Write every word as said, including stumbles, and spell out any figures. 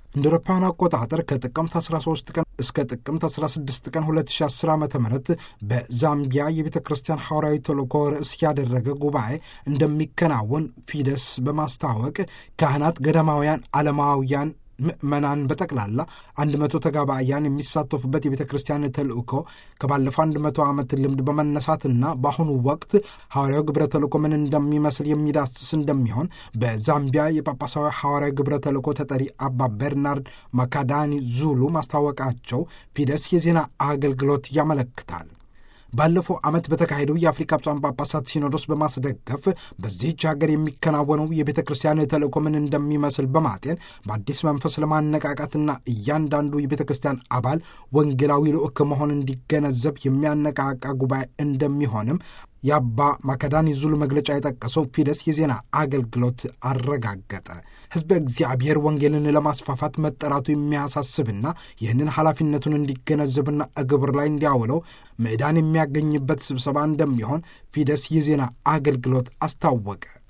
እንደ አውሮፓውያን አቆጣጠር ከጥቅምት አስራ ሶስት ቀን እስከ ጥቅምት አስራ ስድስት ቀን ሁለት ሺህ አስር ዓመተ ምህረት በዛምቢያ የቤተ ክርስቲያን ሐዋርያዊ ተልእኮ ርዕስ ያደረገ ጉባኤ እንደሚከናወን ፊደስ በማስታወቅ ካህናት፣ ገዳማውያን፣ ዓለማውያን ምእመናን በጠቅላላ አንድ መቶ ተጋባያን የሚሳተፉበት የቤተ ክርስቲያን ተልእኮ ከባለፈው አንድ መቶ ዓመት ልምድ በመነሳትና በአሁኑ ወቅት ሐዋርያው ግብረ ተልእኮ ምን እንደሚመስል የሚዳስስ እንደሚሆን በዛምቢያ የጳጳሳዊ ሐዋርያው ግብረ ተልእኮ ተጠሪ አባ በርናርድ ማካዳኒ ዙሉ ማስታወቃቸው ፊደስ የዜና አገልግሎት ያመለክታል። ባለፈው ዓመት በተካሄደው የአፍሪካ ብፁዓን ጳጳሳት ሲኖዶስ በማስደገፍ በዚህች ሀገር የሚከናወነው የቤተ ክርስቲያን ተልእኮ ምን እንደሚመስል በማጤን በአዲስ መንፈስ ለማነቃቃትና እያንዳንዱ የቤተ ክርስቲያን አባል ወንጌላዊ ልዑክ መሆን እንዲገነዘብ የሚያነቃቃ ጉባኤ እንደሚሆንም የአባ ማካዳኒ ዙሉ መግለጫ የጠቀሰው ፊደስ የዜና አገልግሎት አረጋገጠ። ሕዝበ እግዚአብሔር ወንጌልን ለማስፋፋት መጠራቱ የሚያሳስብና ይህንን ኃላፊነቱን እንዲገነዘብና እግብር ላይ እንዲያውለው ምዕዳን የሚያገኝበት ስብሰባ እንደሚሆን ፊደስ የዜና አገልግሎት አስታወቀ።